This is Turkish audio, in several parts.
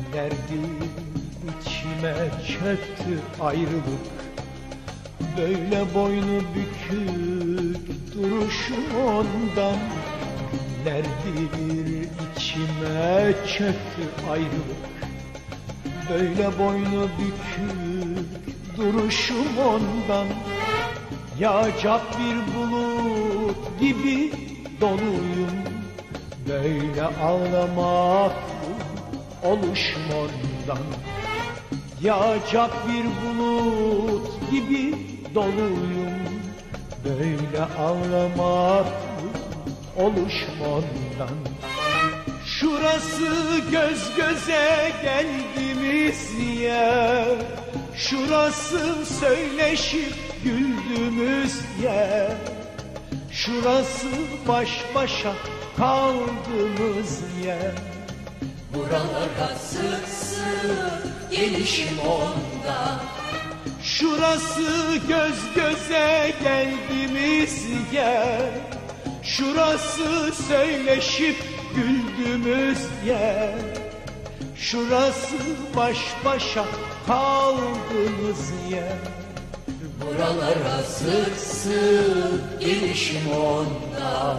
Günlerdir içime çöktü ayrılık, böyle boynu bükük duruşum ondan. Günlerdir içime çöktü ayrılık, böyle boynu bükük duruşum ondan. Yağacak bir bulut gibi doluyum, böyle ağlamak oluşum ondan. Yağacak bir bulut gibi doluyum, böyle ağlamak oluşum ondan. Şurası göz göze geldiğimiz yer, şurası söyleşip güldüğümüz yer, şurası baş başa kaldığımız yer. Buralara sık sık gelişim onda. Şurası göz göze geldiğimiz yer, şurası söyleşip güldüğümüz yer, şurası baş başa kaldığımız yer. Buralara sık sık gelişim onda.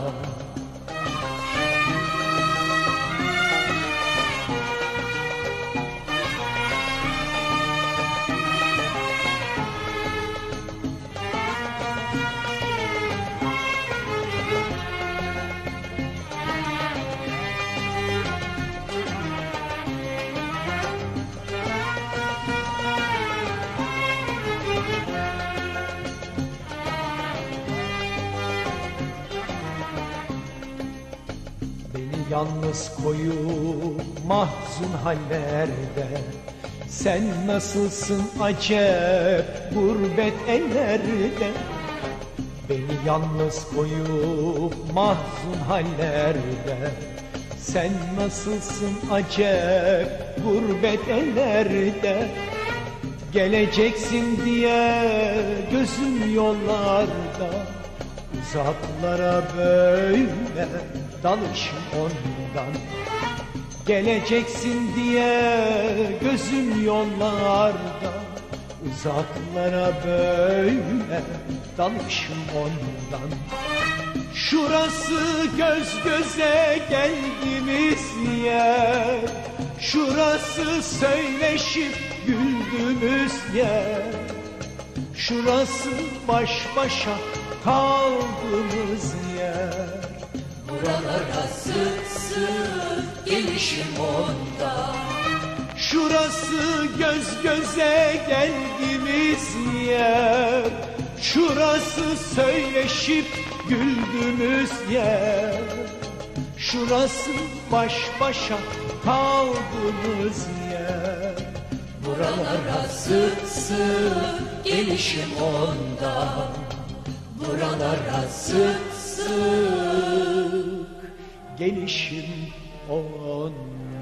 Yalnız koyup mahzun hallerde, sen nasılsın acep gurbet ellerde. Beni yalnız koyup mahzun hallerde, sen nasılsın acep gurbet ellerde. Geleceksin diye gözüm yollarda, uzaklara böyle dalışım ondan. Geleceksin diye gözüm yollarda, uzaklara böyle dalışım ondan. Şurası göz göze geldiğimiz yer, şurası söyleşip güldüğümüz yer, şurası baş başa kaldığımız yer. Buralara sık sık gelişim onda. Şurası göz göze geldiğimiz yer, şurası söyleşip güldüğümüz yer, şurası baş başa kaldığımız yer. Buralara sık sık gelişim onda. Buralara sık sık gelişim ondan.